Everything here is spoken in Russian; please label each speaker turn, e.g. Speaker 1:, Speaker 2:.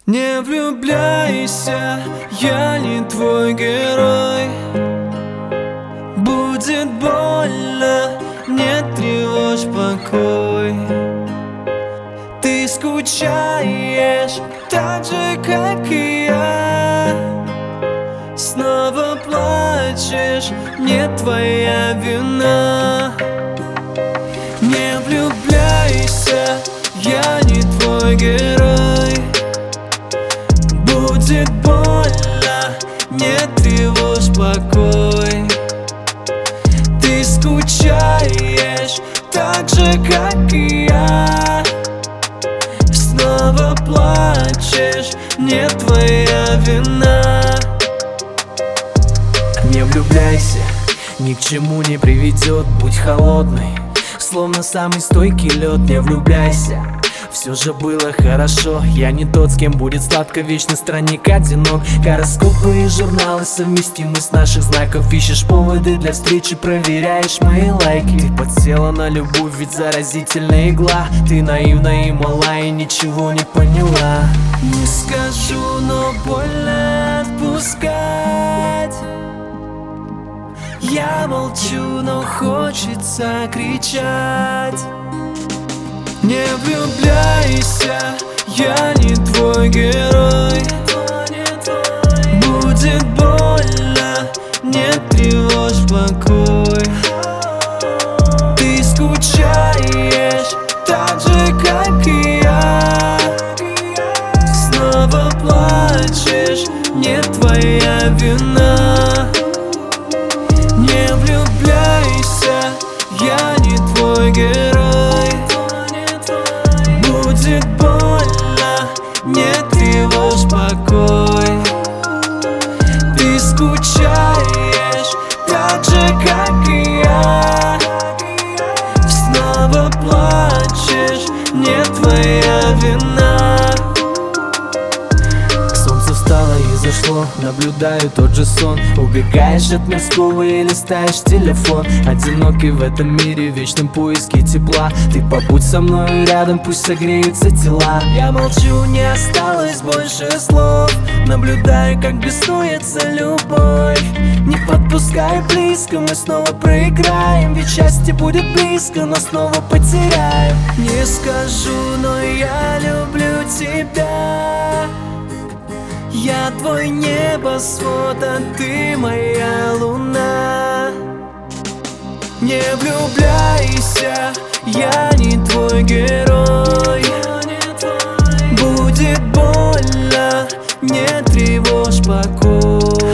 Speaker 1: Не влюбляйся, я не твой герой. Будет больно, не тревожь покой. Ты скучаешь так же, как и я. Снова плачешь, не твоя вина. Не влюбляйся, я не твой герой. Будет больно, не тревожь покой. Ты скучаешь так же, как и я. Снова плачешь, не твоя вина. Не влюбляйся, ни к чему не приведет. Будь холодный, словно самый стойкий лед. Не влюбляйся, все же было хорошо. Я не тот, с кем будет сладко, вечно странник одинок. Гороскопы и журналы совместимы с наших знаков. Ищешь поводы для встречи, проверяешь мои лайки. Ты подсела на любовь, ведь заразительная игла. Ты наивна и мала, и ничего не поняла. Не скажу, но больно отпускать. Я молчу, но хочется кричать. Не влюбляйся, я не твой герой. Будет больно, не тревожь покой. Ты скучаешь так же, как и я. Снова плачешь, не твоя вина. Не влюбляйся, я не твой герой. Будет больно, не тревожь покой. Ты скучаешь так же, как и я. Снова плачешь, не твоя вина. Солнце встало и зашло, наблюдаю тот же сон. Убегаешь от мирского и листаешь телефон. Одинокий в этом мире, в вечном поиске тепла. Ты побудь со мной рядом, пусть согреются тела. Я молчу, не осталось больше слов. Наблюдаю, как беснуется любовь. Не подпускай близко, мы снова проиграем. Ведь счастье будет близко, но снова потеряем. Не скажу, но я люблю тебя. Я твой небосвод, а ты моя луна. Не влюбляйся, я не твой герой. Будет больно, не тревожь покой.